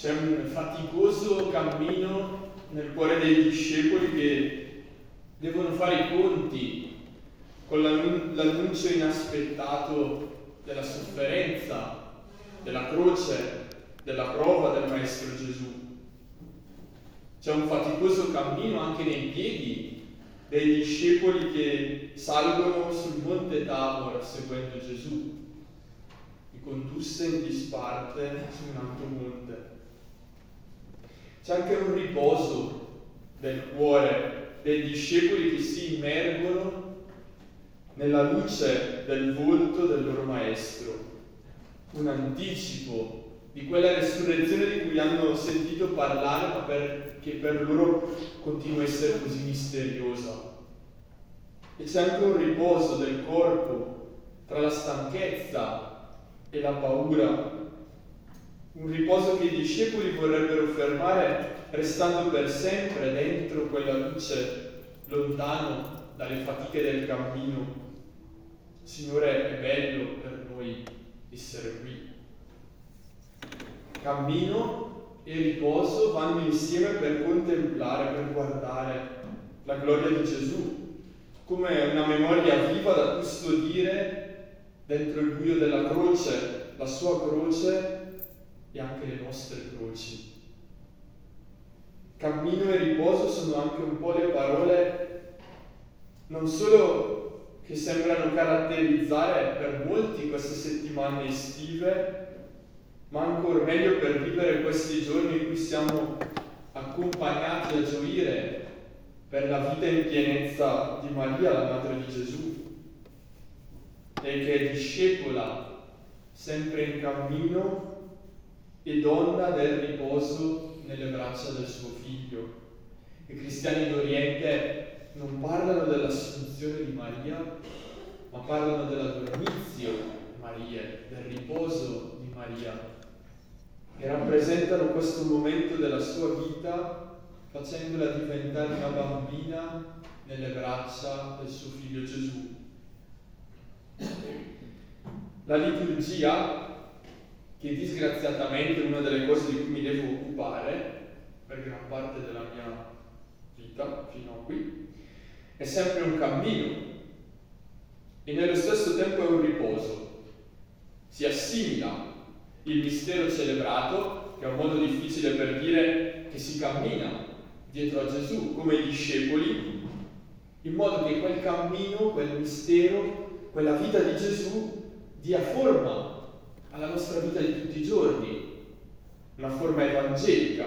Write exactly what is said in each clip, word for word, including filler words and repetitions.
C'è un faticoso cammino nel cuore dei discepoli che devono fare i conti con l'annuncio inaspettato della sofferenza, della croce, della prova del Maestro Gesù. C'è un faticoso cammino anche nei piedi dei discepoli che salgono sul monte Tabor seguendo Gesù, li condusse in disparte su un alto monte. C'è anche un riposo del cuore dei discepoli che si immergono nella luce del volto del loro Maestro, un anticipo di quella resurrezione di cui hanno sentito parlare, ma per, che per loro continua a essere così misteriosa. E c'è anche un riposo del corpo tra la stanchezza e la paura, un riposo che i discepoli vorrebbero fermare restando per sempre dentro quella luce, lontano dalle fatiche del cammino. Signore, è bello per noi essere qui. Cammino e riposo vanno insieme per contemplare, per guardare la gloria di Gesù, come una memoria viva da custodire dentro il buio della croce, la sua croce e anche le nostre croci. Cammino e riposo sono anche un po' le parole non solo che sembrano caratterizzare per molti queste settimane estive, ma ancora meglio per vivere questi giorni in cui siamo accompagnati a gioire per la vita in pienezza di Maria, la Madre di Gesù, e che è discepola, sempre in cammino, e donna del riposo nelle braccia del suo figlio. I cristiani d'Oriente non parlano dell'assunzione di Maria, ma parlano della dormitio di Maria, del riposo di Maria, che rappresentano questo momento della sua vita, facendola diventare una bambina nelle braccia del suo figlio Gesù. La liturgia, che disgraziatamente è una delle cose di cui mi devo occupare per gran parte della mia vita fino a qui, è sempre un cammino e nello stesso tempo è un riposo. Si assimila il mistero celebrato, che è un modo difficile per dire che si cammina dietro a Gesù come i discepoli, in modo che quel cammino, quel mistero, quella vita di Gesù dia forma alla nostra vita di tutti i giorni, una forma evangelica.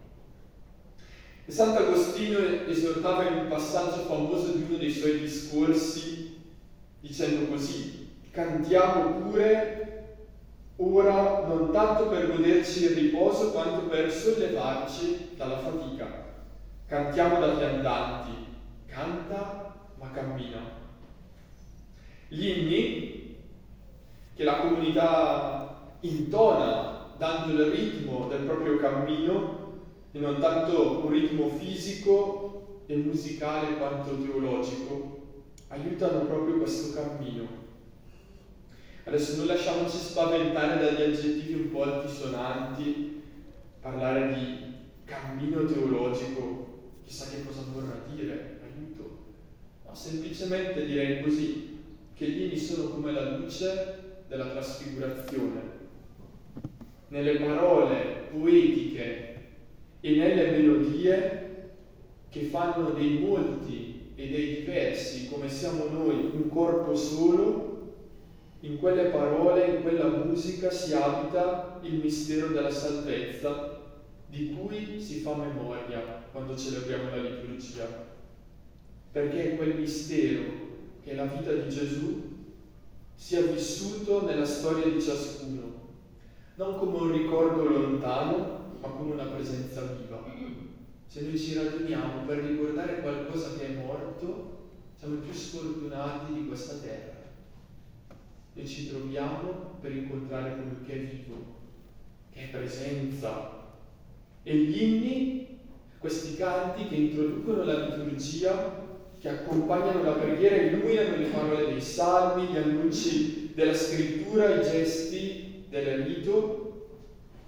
E Sant'Agostino esortava in un passaggio famoso di uno dei suoi discorsi dicendo così: cantiamo pure ora non tanto per goderci il riposo quanto per sollevarci dalla fatica. Cantiamo da viandanti, canta ma cammina. Gli inni che la comunità intona dando il ritmo del proprio cammino, e non tanto un ritmo fisico e musicale quanto teologico, aiutano proprio questo cammino. Adesso non lasciamoci spaventare dagli aggettivi un po' altisonanti, parlare di cammino teologico, chissà che cosa vorrà dire, aiuto. No, semplicemente direi così, che gli inni sono come la luce della trasfigurazione. Nelle parole poetiche e nelle melodie che fanno dei molti e dei diversi, come siamo noi, un corpo solo, in quelle parole, in quella musica si abita il mistero della salvezza di cui si fa memoria quando celebriamo la liturgia. Perché è quel mistero che è la vita di Gesù sia vissuto nella storia di ciascuno, non come un ricordo lontano, ma come una presenza viva. Se noi ci raduniamo per ricordare qualcosa che è morto, siamo i più sfortunati di questa terra. E ci troviamo per incontrare colui che è vivo, che è presenza. E gli inni, questi canti che introducono la liturgia, che accompagnano la preghiera, illuminano le parole dei salmi, gli annunci della scrittura, i gesti del rito,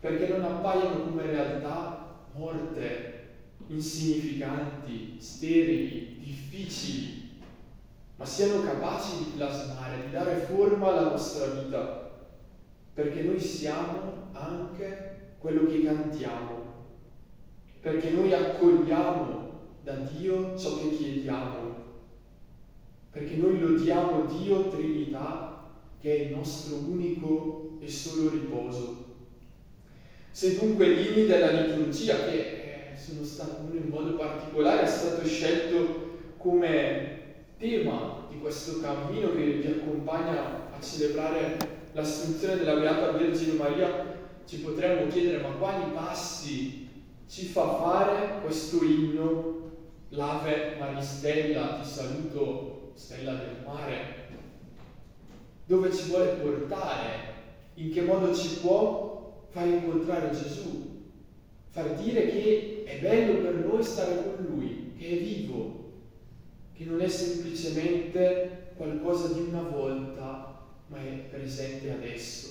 perché non appaiono come realtà morte, insignificanti, sterili, difficili, ma siano capaci di plasmare, di dare forma alla nostra vita, perché noi siamo anche quello che cantiamo, perché noi accogliamo da Dio ciò che chiediamo, perché noi lodiamo Dio Trinità, che è il nostro unico e solo riposo. Se dunque l'inno della liturgia, che sono stato uno in modo particolare, è stato scelto come tema di questo cammino che vi accompagna a celebrare l'Assunzione della Beata Vergine Maria, ci potremmo chiedere: ma quali passi ci fa fare questo inno? L'Ave Maristella, ti saluto, stella del mare. Dove ci vuole portare? In che modo ci può far incontrare Gesù? Far dire che è bello per noi stare con Lui, che è vivo, che non è semplicemente qualcosa di una volta, ma è presente adesso.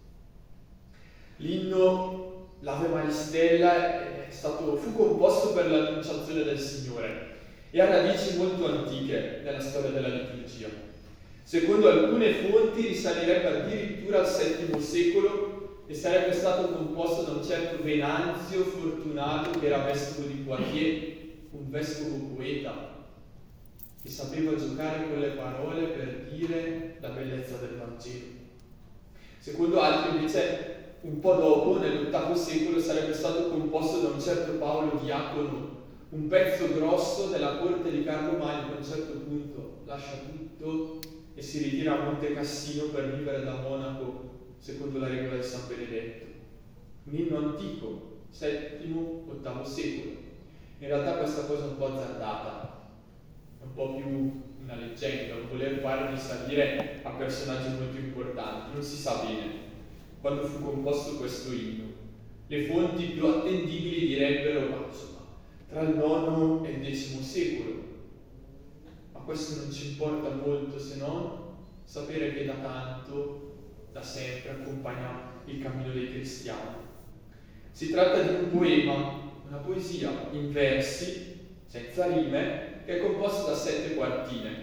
L'inno l'Ave Maristella è stato, fu composto per l'Annunciazione del Signore e ha radici molto antiche nella storia della liturgia. Secondo alcune fonti risalirebbe addirittura al settimo secolo e sarebbe stato composto da un certo Venanzio Fortunato, che era vescovo di Poitiers, un vescovo poeta che sapeva giocare con le parole per dire la bellezza del Vangelo. Secondo altri invece, un po' dopo, nell'ottavo secolo, sarebbe stato composto da un certo Paolo Diacono, un pezzo grosso della corte di Carlo Magno, che a un certo punto lascia tutto e si ritira a Monte Cassino per vivere da monaco secondo la regola di San Benedetto. Un inno antico, settimo, ottavo secolo. In realtà questa cosa è un po' azzardata, è un po' più una leggenda, un voler fare risalire a personaggi molto importanti, non si sa bene quando fu composto questo inno. Le fonti più attendibili direbbero, ma insomma, tra il nono e il decimo secolo. Ma questo non ci importa molto, se non sapere che da tanto, da sempre, accompagna il cammino dei cristiani. Si tratta di un poema, una poesia in versi, senza rime, che è composta da sette quartine.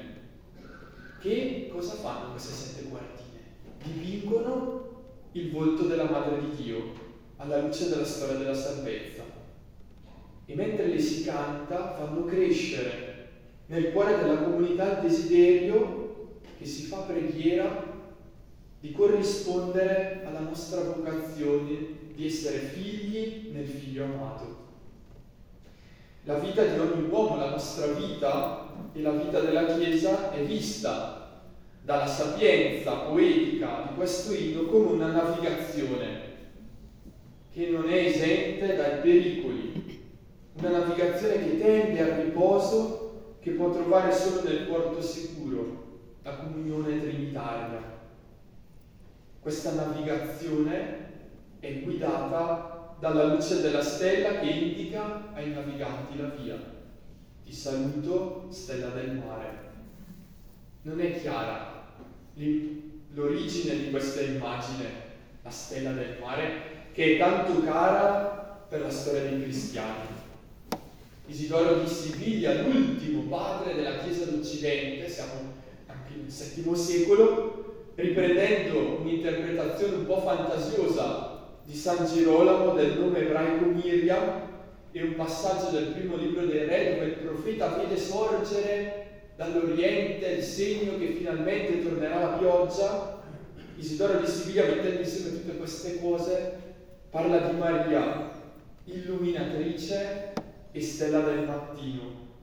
Che cosa fanno queste sette quartine? Dipingono il volto della Madre di Dio alla luce della storia della salvezza, e mentre le si canta fanno crescere nel cuore della comunità il desiderio che si fa preghiera di corrispondere alla nostra vocazione di essere figli nel Figlio amato. La vita di ogni uomo, la nostra vita e la vita della Chiesa è vista dalla sapienza poetica di questo inno come una navigazione che non è esente dai pericoli, una navigazione che tende al riposo, che può trovare solo nel porto sicuro, la comunione trinitaria. Questa navigazione è guidata dalla luce della stella che indica ai naviganti la via. Ti saluto, stella del mare. Non è chiara l'origine di questa immagine, la stella del mare, che è tanto cara per la storia dei cristiani. Isidoro di Siviglia, l'ultimo padre della Chiesa d'Occidente, siamo anche nel settimo secolo, riprendendo un'interpretazione un po' fantasiosa di San Girolamo del nome ebraico Miriam e un passaggio del primo libro dei Re dove il profeta vede sorgere dall'Oriente il segno che finalmente tornerà la pioggia. Isidoro di Siviglia, mettendo insieme tutte queste cose, parla di Maria, illuminatrice e stella del mattino.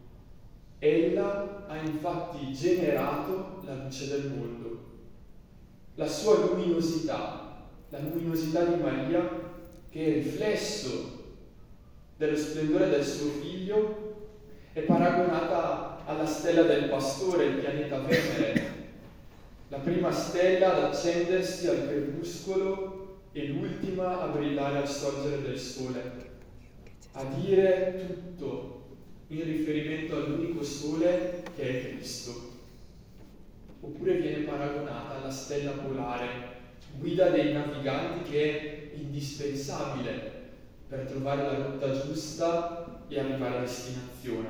Ella ha infatti generato la luce del mondo. La sua luminosità, la luminosità di Maria, che è riflesso dello splendore del suo figlio, è paragonata alla stella del pastore, il pianeta Venere, la prima stella ad accendersi al crepuscolo e l'ultima a brillare al sorgere del sole, a dire tutto in riferimento all'unico sole che è Cristo. Oppure viene paragonata alla stella polare, guida dei naviganti, che è è indispensabile per trovare la rotta giusta e arrivare a destinazione.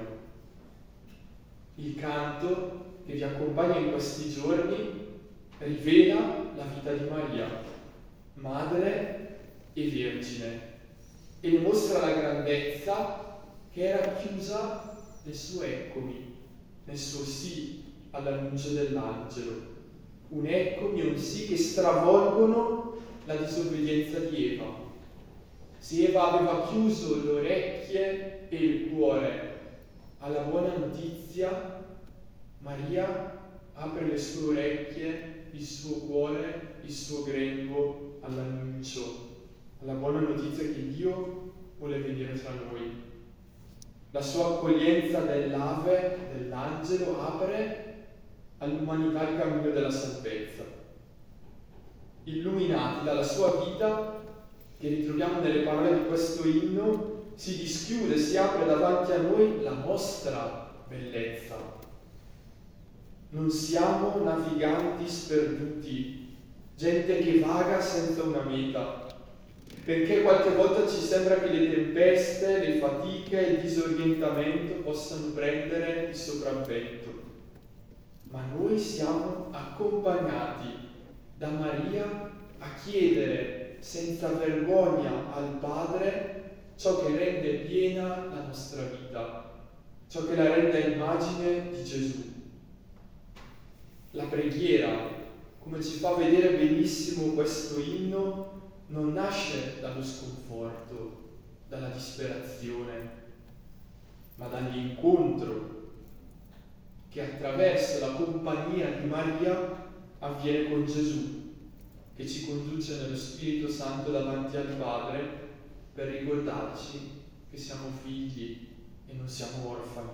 Il canto che vi accompagna in questi giorni rivela la vita di Maria, madre e vergine, e ne mostra la grandezza che era chiusa nel suo eccomi, nel suo sì all'annuncio dell'angelo. Un eccomi e un sì che stravolgono la disobbedienza di Eva. Se Eva aveva chiuso le orecchie e il cuore alla buona notizia, Maria apre le sue orecchie, il suo cuore, il suo grembo all'annuncio, alla buona notizia che Dio vuole venire fra noi. La sua accoglienza dell'ave, dell'angelo, apre all'umanità il cammino della salvezza. Illuminati dalla sua vita, che ritroviamo nelle parole di questo inno, si dischiude, si apre davanti a noi la nostra bellezza. Non siamo naviganti sperduti, gente che vaga senza una meta, perché qualche volta ci sembra che le tempeste, le fatiche, il disorientamento possano prendere il sopravvento. Ma noi siamo accompagnati da Maria a chiedere senza vergogna al Padre ciò che rende piena la nostra vita, ciò che la rende immagine di Gesù. La preghiera, come ci fa vedere benissimo questo inno, non nasce dallo sconforto, dalla disperazione, ma dall'incontro che attraverso la compagnia di Maria avviene con Gesù, che ci conduce nello Spirito Santo davanti al Padre per ricordarci che siamo figli e non siamo orfani.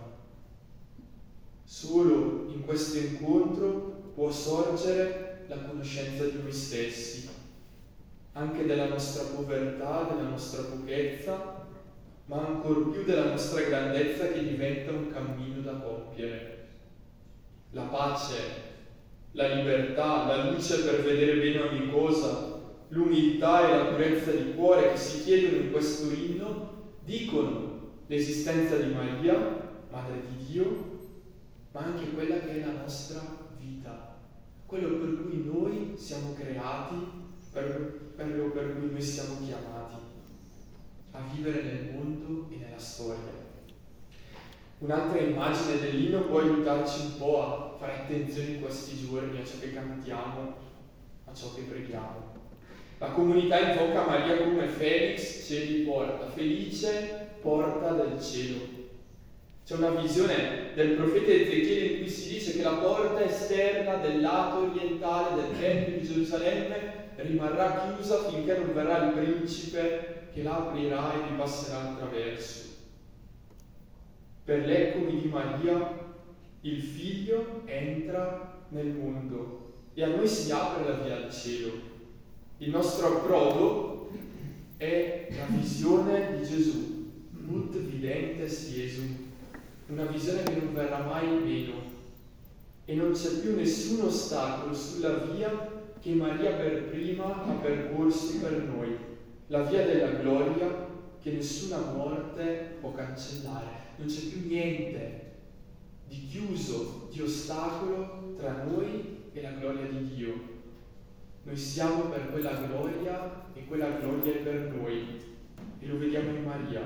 Solo in questo incontro può sorgere la conoscenza di noi stessi, anche della nostra povertà, della nostra pochezza, ma ancor più della nostra grandezza che diventa un cammino da compiere. La pace, la libertà, la luce per vedere bene ogni cosa, l'umiltà e la purezza di cuore che si chiedono in questo inno dicono l'esistenza di Maria, Madre di Dio, ma anche quella che è la nostra vita, quello per cui noi siamo creati, per quello per cui noi siamo chiamati a vivere nel mondo e nella storia. Un'altra immagine dell'inno può aiutarci un po' a fare attenzione in questi giorni a ciò che cantiamo, a ciò che preghiamo. La comunità invoca Maria come Felix, cieli porta, felice porta del cielo. C'è una visione del profeta Ezechiele in cui si dice che la porta esterna del lato orientale del Tempio di Gerusalemme rimarrà chiusa finché non verrà il principe che la aprirà e vi passerà attraverso. Per l'eccomi di Maria il Figlio entra nel mondo e a noi si apre la via al cielo. Il nostro approdo è la visione di Gesù, ut videntes Iesum, una visione che non verrà mai meno, e non c'è più nessun ostacolo sulla via che Maria per prima ha percorso per noi, la via della gloria che nessuna morte può cancellare. Non c'è più niente di chiuso, di ostacolo tra noi e la gloria di Dio. Noi siamo per quella gloria e quella gloria è per noi, e lo vediamo in Maria.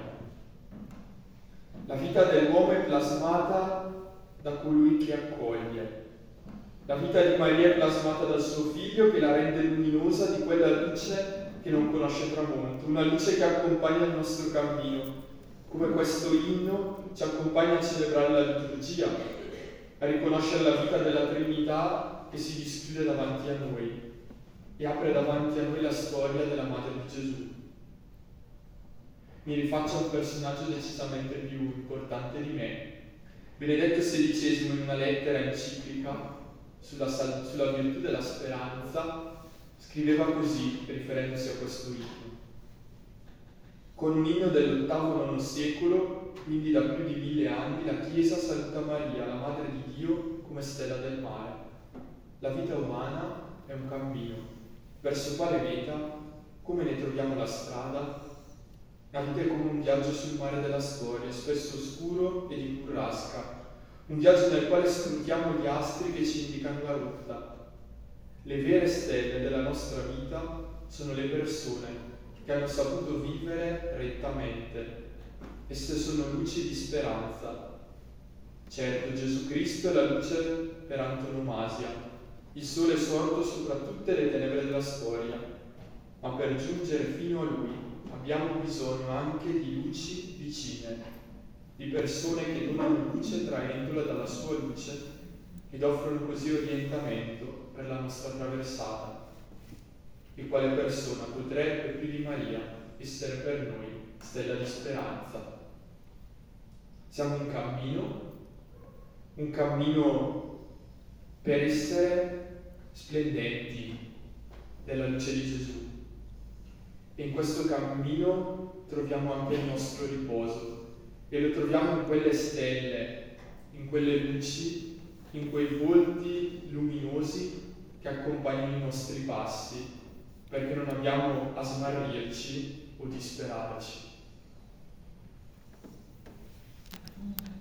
La vita dell'uomo è plasmata da colui che accoglie. La vita di Maria è plasmata dal suo Figlio che la rende luminosa di quella luce che non conosce tramonto, una luce che accompagna il nostro cammino, come questo inno ci accompagna a celebrare la liturgia, a riconoscere la vita della Trinità che si dischiude davanti a noi e apre davanti a noi la storia della Madre di Gesù. Mi rifaccio a un personaggio decisamente più importante di me. Benedetto sedicesimo, in una lettera enciclica sulla, sal- sulla virtù della speranza, scriveva così, riferendosi a questo inno. Con un inno dell'ottavo nono secolo, quindi da più di mille anni, la Chiesa saluta Maria, la Madre di Dio, come stella del mare. La vita umana è un cammino, verso quale meta? come ne troviamo la strada? La vita è come un viaggio sul mare della storia, spesso oscuro e di burrasca, un viaggio nel quale scrutiamo gli astri che ci indicano la rotta. Le vere stelle della nostra vita sono le persone che hanno saputo vivere rettamente. Esse sono luci di speranza. Certo, Gesù Cristo è la luce per antonomasia, il sole sorto sopra tutte le tenebre della storia, ma per giungere fino a Lui abbiamo bisogno anche di luci vicine, di persone che donano luce traendola dalla sua luce ed offrono così orientamento per la nostra traversata. E quale persona potrebbe più di Maria essere per noi stella di speranza? Siamo in cammino, un cammino per essere splendenti della luce di Gesù. E in questo cammino troviamo anche il nostro riposo e lo troviamo in quelle stelle, in quelle luci, in quei volti luminosi che accompagnano i nostri passi, perché non abbiamo a smarrirci o disperarci.